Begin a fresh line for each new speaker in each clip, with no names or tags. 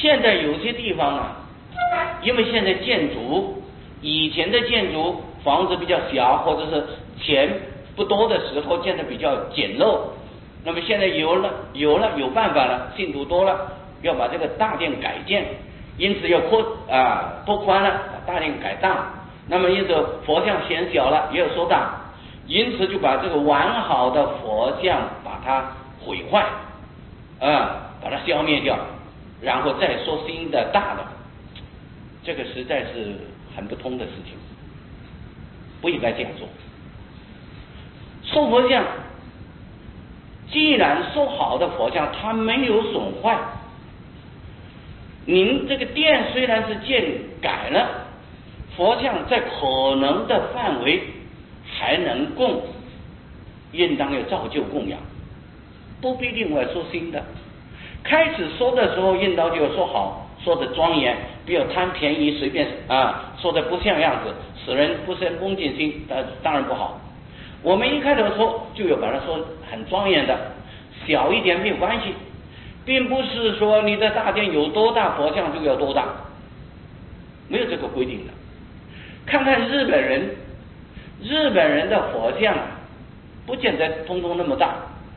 现在有些地方啊，因为现在建筑，以前的建筑房子比较小，或者是钱不多的时候建的比较简陋，那么现在有办法了，信徒多了，要把这个大殿改建，因此要拓宽了，把大殿改大，那么因此佛像显小了，也有缩大，因此就把这个完好的佛像把它毁坏，把它消灭掉，然后再说新的大的，这个实在是很不通的事情，不应该这样做。塑佛像，既然塑好的佛像它没有损坏，您这个殿虽然是建改了，佛像在可能的范围还能供，应当要照旧供养，不必另外说新的。开始说的时候，应当就要说好，说的庄严，不要贪便宜，随便说的不像样子，使人不生恭敬心，当然不好。我们一开头说就要把它说很庄严的，小一点没有关系，并不是说你的大殿有多大佛像就要多大，没有这个规定的。看看日本人的佛像不见得通通那么大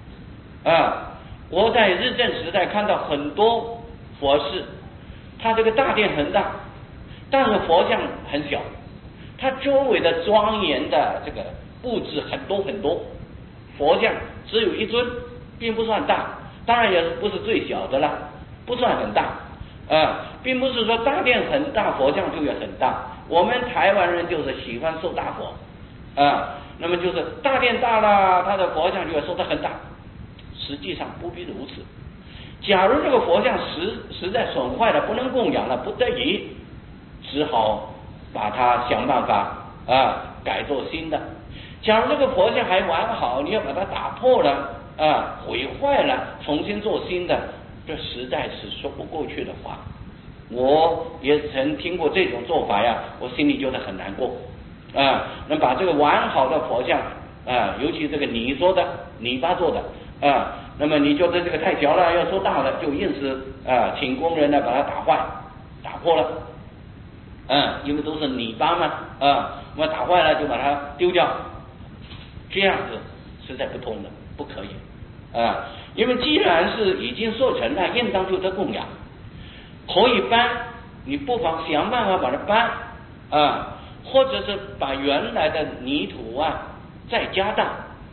我在日治时代看到很多佛寺，它这个大殿很大，但是佛像很小，它周围的庄严的这个布置很多很多，佛像只有一尊，并不算大，当然也不是最小的了，不算很大并不是说大殿很大，佛像就要很大。我们台湾人就是喜欢塑大佛那么就是大殿大了，他的佛像就要塑得很大，实际上不必如此。假如这个佛像实在损坏了，不能供养了，不得已只好把它想办法改做新的。假如这个佛像还完好，你要把它打破了毁坏了，重新做新的，这实在是说不过去的话。我也曾听过这种做法呀，我心里觉得很难过能把这个完好的佛像尤其这个泥巴做的那么你觉得这个太小了，要做大了，就硬是请工人呢把它打破了因为都是泥巴嘛那么打坏了就把它丢掉，这样子实在不通的，不可以因为既然是已经塑成了，应当就得供养，可以搬，你不妨想办法把它搬或者是把原来的泥土再加大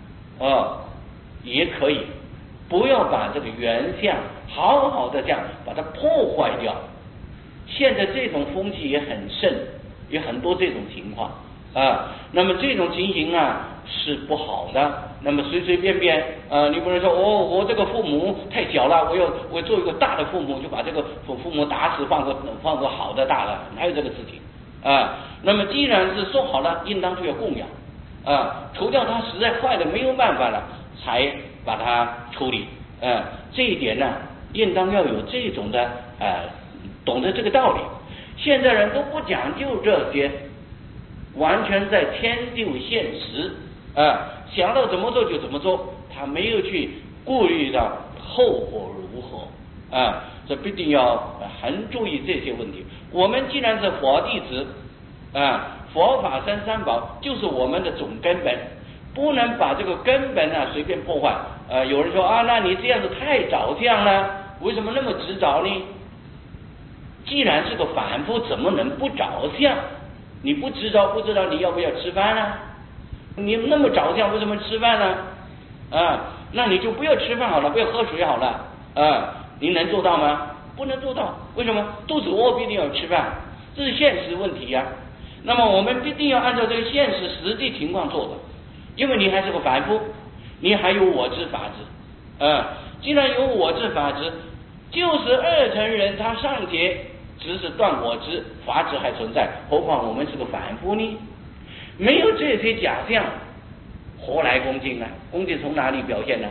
也可以，不要把这个原像好好的这样把它破坏掉。现在这种风气也很盛，有很多这种情况那么这种情形是不好的。那么随随便便你不能说我这个父母太小了，我做一个大的父母，就把这个父母打死，放个好的大的，哪有这个事情那么既然是说好了，应当就要供养除掉它实在坏的没有办法了，才把它处理这一点呢，应当要有这种的懂得这个道理。现在人都不讲究这些，完全在迁就现实想到怎么做就怎么做，他没有去顾虑到后果如何这必定要很注意这些问题。我们既然是佛弟子佛法僧三宝就是我们的总根本，不能把这个根本随便破坏有人说那你这样子太着相了，为什么那么执着呢？既然是个凡夫，怎么能不着相？你不知道你要不要吃饭呢？你那么着相，为什么吃饭呢那你就不要吃饭好了，不要喝水好了你能做到吗？不能做到。为什么？肚子饿必定要吃饭，这是现实问题呀那么我们必定要按照这个现实实际情况做的，因为你还是个凡夫，你还有我执法执既然有我执法执，就是二乘人他尚且只是断我执，法执还存在，何况我们是个凡夫呢？没有这些假象，何来恭敬呢？恭敬从哪里表现呢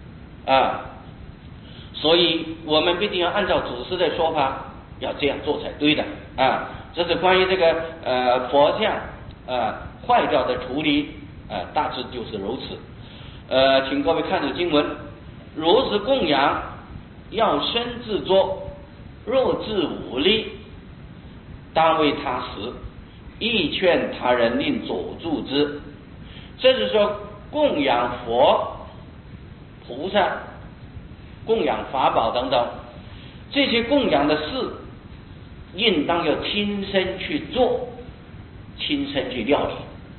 所以我们必定要按照祖师的说法，要这样做才对的这是关于这个佛像坏掉的处理大致就是如此请各位看着经文，如是供养，要身自作， 若自无力，当为他时，亦劝他人令佐助之。这是说供养佛、菩萨、供养法宝等等这些供养的事，应当要亲身去做，亲身去料理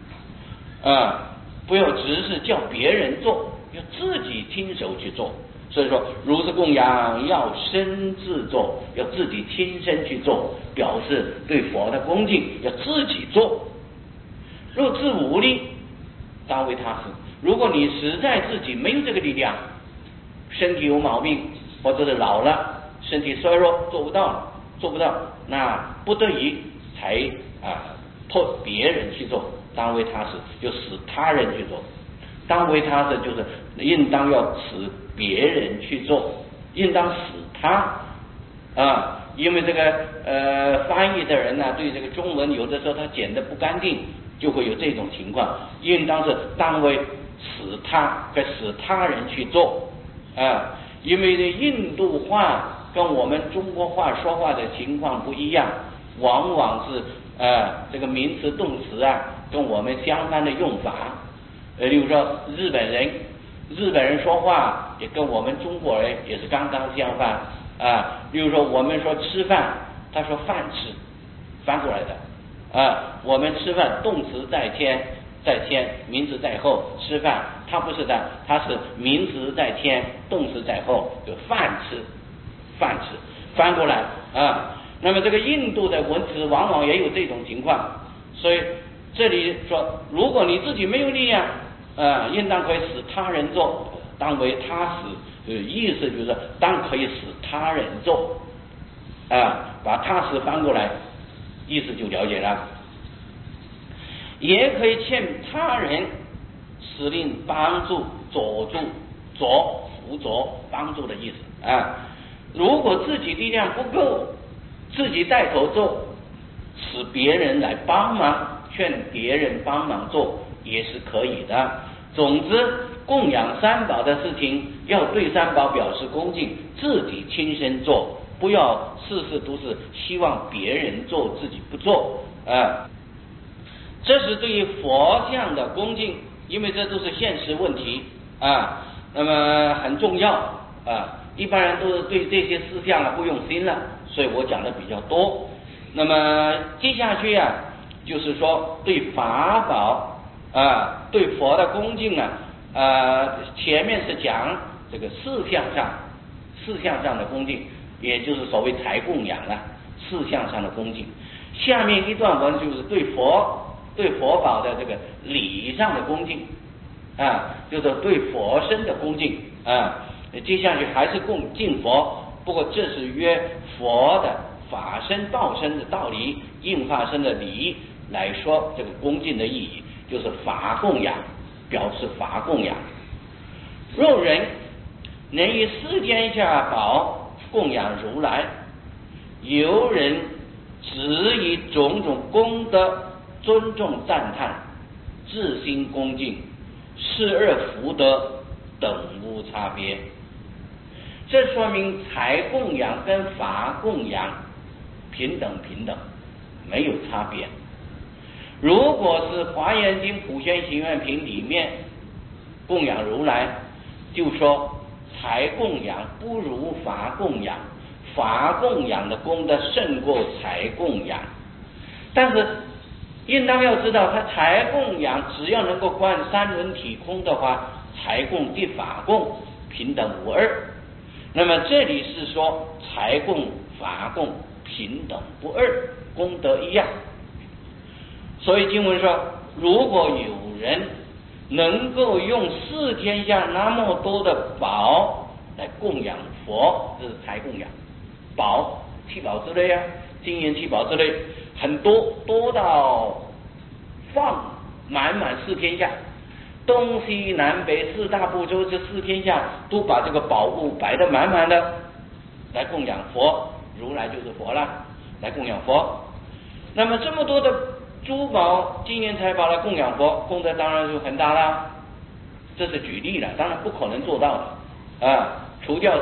不要只是叫别人做，要自己亲手去做。所以说如是供养要身自做，要自己亲身去做，表示对佛的恭敬要自己做。若自无力，当为他时。如果你实在自己没有这个力量，身体有毛病，或者是老了，身体衰弱，做不到，那不得已才托别人去做。当为他时，就使他人去做。当为他时就是应当要使别人去做，应当使他因为这个翻译的人呢，对这个中文有的时候他剪得不干净，就会有这种情况。应当是当为使他人去做因为印度话跟我们中国话说话的情况不一样，往往是这个名词动词跟我们相反的用法。例如说日本人说话也跟我们中国人也是刚刚相反例如说我们说吃饭，他说饭吃，翻过来的我们吃饭动词在先，名词在后，吃饭他不是的，他是名词在先，动词在后，就饭吃，翻过来那么这个印度的文词往往也有这种情况，所以这里说如果你自己没有力量应当可以使他人做，当为他使，意思就是当可以使他人做把他使翻过来，意思就了解了。也可以劝他人使令帮助、佐助、辅佐、帮助的意思如果自己力量不够，自己带头做，使别人来帮忙，劝别人帮忙做也是可以的。总之供养三宝的事情要对三宝表示恭敬，自己亲身做，不要事事都是希望别人做自己不做这是对于佛像的恭敬，因为这都是现实问题那么很重要一般人都是对这些事项不用心了，所以我讲的比较多。那么接下去就是说对法宝对佛的恭敬前面是讲这个事项上的恭敬，也就是所谓财供养事项上的恭敬。下面一段文就是对佛宝的这个礼上的恭敬就是对佛身的恭敬接下去还是敬佛，不过这是约佛的法身报身的道理，应化身的礼来说这个恭敬的意义，就是法供养，表示法供养。若人能以世间下宝供养如来，由人只以种种功德尊重赞叹，自心恭敬，是二福德等无差别。这说明财供养跟法供养平等，没有差别。如果是华严经普贤行愿品里面供养如来，就说财供养不如法供养，法供养的功德胜过财供养。但是应当要知道，他财供养只要能够观三轮体空的话，财供即法供平等无二。那么这里是说财供法供平等不二，功德一样。所以经文说，如果有人能够用四天下那么多的宝来供养佛，这是财供养，宝七宝之类金银七宝之类，很多到放满四天下，东西南北四大部洲这四天下都把这个宝物摆得满满的来供养佛，如来就是佛了，来供养佛。那么这么多的珠宝金银财宝来供养佛，功德当然就很大了。这是举例了，当然不可能做到的除掉是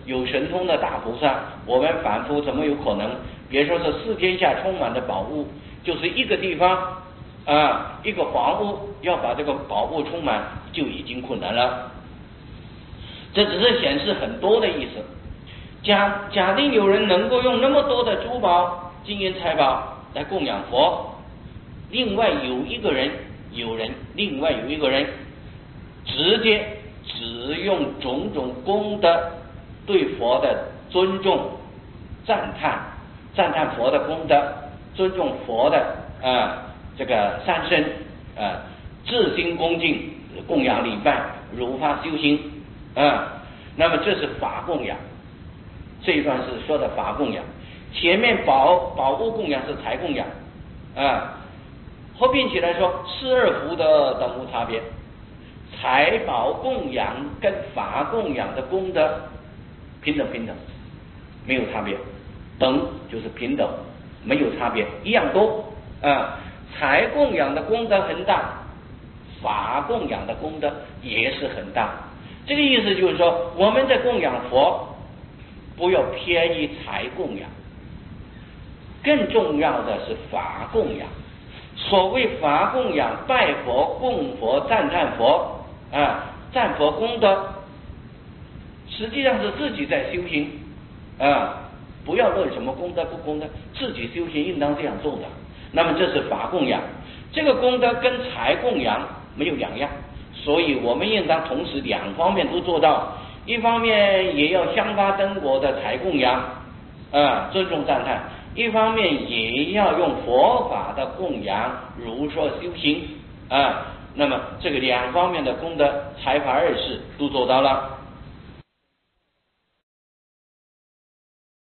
有神通的大菩萨，我们凡夫怎么有可能？别说是四天下充满的宝物，就是一个地方一个房屋要把这个宝物充满就已经困难了。这只是显示很多的意思。假定有人能够用那么多的珠宝、金银财宝来供养佛，另外有一个人直接只用种种功德对佛的尊重、赞叹佛的功德，尊重佛的这个三身至心恭敬供养礼拜，如法修行那么这是法供养。这一段是说的法供养，前面宝物供养是财供养合并起来说，四二福德等无差别，财宝供养跟法供养的功德平等，没有差别，等就是平等，没有差别，一样多财供养的功德很大，法供养的功德也是很大。这个意思就是说，我们在供养佛不要偏于财供养，更重要的是法供养。所谓法供养，拜佛、供佛、赞叹佛赞佛功德，实际上是自己在修行不要论什么功德不功德，自己修行应当这样做的。那么这是法供养，这个功德跟财供养没有两样，所以我们应当同时两方面都做到。一方面也要香花灯果的财供养尊重赞叹，一方面也要用佛法的供养如说修行那么这个两方面的功德财法二事都做到了。